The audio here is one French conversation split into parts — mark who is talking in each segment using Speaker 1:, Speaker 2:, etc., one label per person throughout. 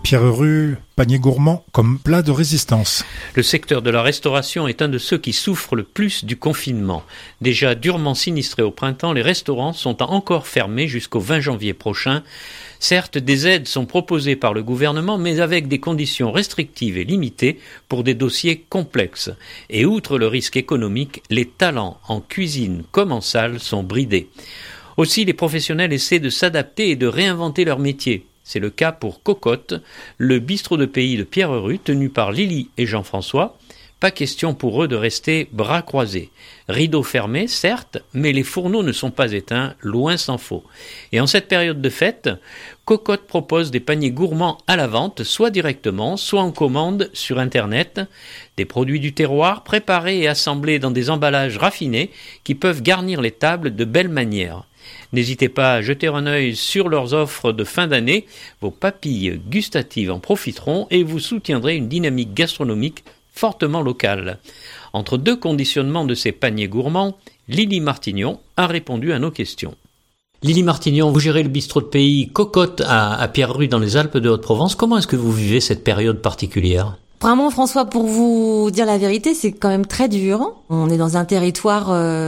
Speaker 1: Pierre Heru, panier gourmand comme plat de résistance.
Speaker 2: Le secteur de la restauration est un de ceux qui souffrent le plus du confinement. Déjà durement sinistrés au printemps, les restaurants sont encore fermés jusqu'au 20 janvier prochain. Certes, des aides sont proposées par le gouvernement, mais avec des conditions restrictives et limitées pour des dossiers complexes. Et outre le risque économique, les talents en cuisine comme en salle sont bridés. Aussi, les professionnels essaient de s'adapter et de réinventer leur métier. C'est le cas pour Cocotte, le bistrot de pays de Pierre Heru, tenu par Lily et Jean-François. Pas question pour eux de rester bras croisés. Rideaux fermés, certes, mais les fourneaux ne sont pas éteints, loin s'en faut. Et en cette période de fête, Cocotte propose des paniers gourmands à la vente, soit directement, soit en commande sur Internet. Des produits du terroir préparés et assemblés dans des emballages raffinés qui peuvent garnir les tables de belle manière. N'hésitez pas à jeter un œil sur leurs offres de fin d'année. Vos papilles gustatives en profiteront et vous soutiendrez une dynamique gastronomique fortement locale. Entre deux conditionnements de ces paniers gourmands, Lily Martignon a répondu à nos questions. Lily Martignon, vous gérez le bistrot de pays Cocotte à Pierre Heru dans les Alpes de Haute-Provence. Comment est-ce que vous vivez cette période particulière ?
Speaker 3: Vraiment, François, pour vous dire la vérité, c'est quand même très dur. On est dans un territoire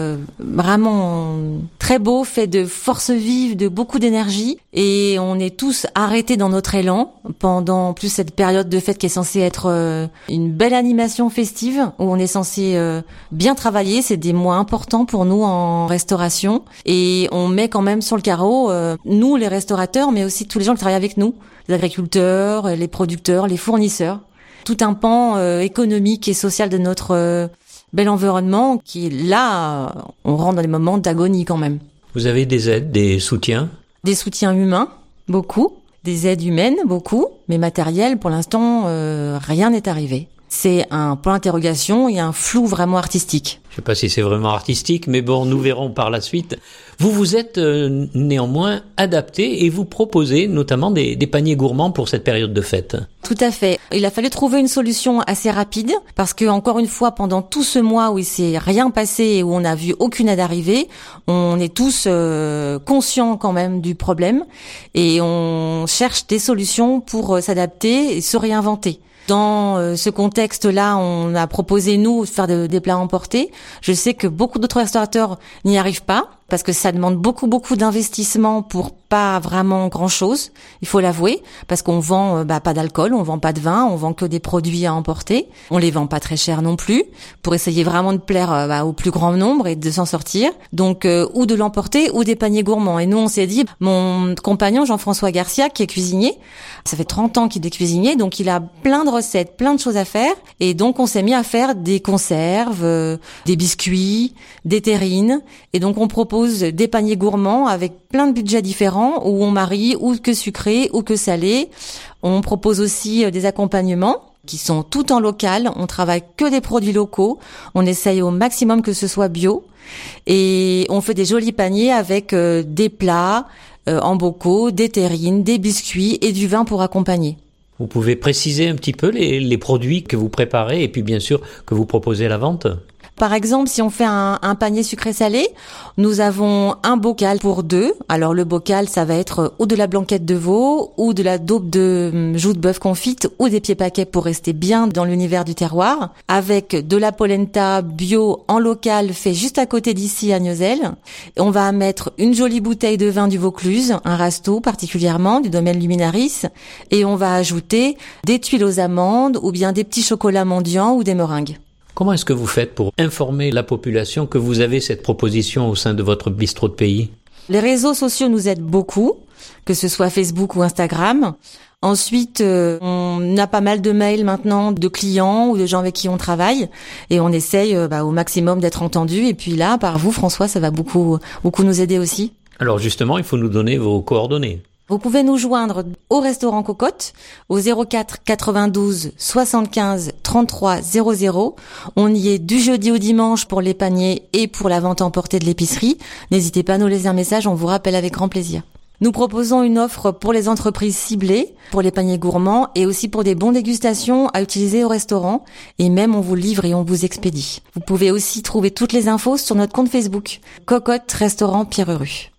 Speaker 3: vraiment très beau, fait de forces vives, de beaucoup d'énergie. Et on est tous arrêtés dans notre élan pendant plus cette période de fête qui est censée être une belle animation festive, où on est censé bien travailler. C'est des mois importants pour nous en restauration. Et on met quand même sur le carreau, nous les restaurateurs, mais aussi tous les gens qui travaillent avec nous, les agriculteurs, les producteurs, les fournisseurs. Tout un pan économique et social de notre bel environnement qui, là, on rentre dans des moments d'agonie quand même.
Speaker 2: Vous avez des aides, des soutiens ?
Speaker 3: Des soutiens humains, beaucoup. Des aides humaines, beaucoup. Mais matériel, pour l'instant, rien n'est arrivé. C'est un point d'interrogation et un flou vraiment artistique.
Speaker 2: Je ne sais pas si c'est vraiment artistique, mais bon, nous verrons par la suite. Vous vous êtes néanmoins adapté et vous proposez notamment des paniers gourmands pour cette période de fête.
Speaker 3: Tout à fait. Il a fallu trouver une solution assez rapide parce que, encore une fois, pendant tout ce mois où il s'est rien passé et où on n'a vu aucune aide arriver, on est tous conscients quand même du problème et on cherche des solutions pour s'adapter et se réinventer. Dans ce contexte-là, on a proposé, nous, de faire des plats emportés. Je sais que beaucoup d'autres restaurateurs n'y arrivent pas parce que ça demande beaucoup d'investissement pour pas vraiment grand-chose, il faut l'avouer, parce qu'on vend pas d'alcool, on vend pas de vin, on vend que des produits à emporter. On les vend pas très cher non plus, pour essayer vraiment de plaire au plus grand nombre et de s'en sortir. Donc, ou de l'emporter ou des paniers gourmands. Et nous, on s'est dit, mon compagnon Jean-François Garcia, qui est cuisinier, ça fait 30 ans qu'il est cuisinier, donc il a plein de recettes, plein de choses à faire. Et donc, on s'est mis à faire des conserves, des biscuits, des terrines. Et donc, on propose des paniers gourmands avec plein de budgets différents où on marie ou que sucré ou que salé. On propose aussi des accompagnements qui sont tout en local. On travaille que des produits locaux. On essaye au maximum que ce soit bio. Et on fait des jolis paniers avec des plats en bocaux, des terrines, des biscuits et du vin pour accompagner.
Speaker 2: Vous pouvez préciser un petit peu les produits que vous préparez et puis bien sûr que vous proposez à la vente ?
Speaker 3: Par exemple, si on fait un panier sucré-salé, nous avons un bocal pour 2. Alors le bocal, ça va être ou de la blanquette de veau, ou de la daube de joue de bœuf confite, ou des pieds paquets pour rester bien dans l'univers du terroir, avec de la polenta bio en local fait juste à côté d'ici à Niozelle. On va mettre une jolie bouteille de vin du Vaucluse, un Rasto particulièrement, du domaine Luminaris, et on va ajouter des tuiles aux amandes, ou bien des petits chocolats mendiants ou des meringues.
Speaker 2: Comment est-ce que vous faites pour informer la population que vous avez cette proposition au sein de votre bistrot de pays ?
Speaker 3: Les réseaux sociaux nous aident beaucoup, que ce soit Facebook ou Instagram. Ensuite, on a pas mal de mails maintenant de clients ou de gens avec qui on travaille et on essaye au maximum d'être entendu. Et puis là, par vous, François, ça va beaucoup nous aider aussi.
Speaker 2: Alors justement, il faut nous donner vos coordonnées.
Speaker 3: Vous pouvez nous joindre au restaurant Cocotte au 04 92 75 33 00. On y est du jeudi au dimanche pour les paniers et pour la vente emportée de l'épicerie. N'hésitez pas à nous laisser un message, on vous rappelle avec grand plaisir. Nous proposons une offre pour les entreprises ciblées, pour les paniers gourmands et aussi pour des bons dégustations à utiliser au restaurant. Et même on vous livre et on vous expédie. Vous pouvez aussi trouver toutes les infos sur notre compte Facebook Cocotte Restaurant Pierre Heru.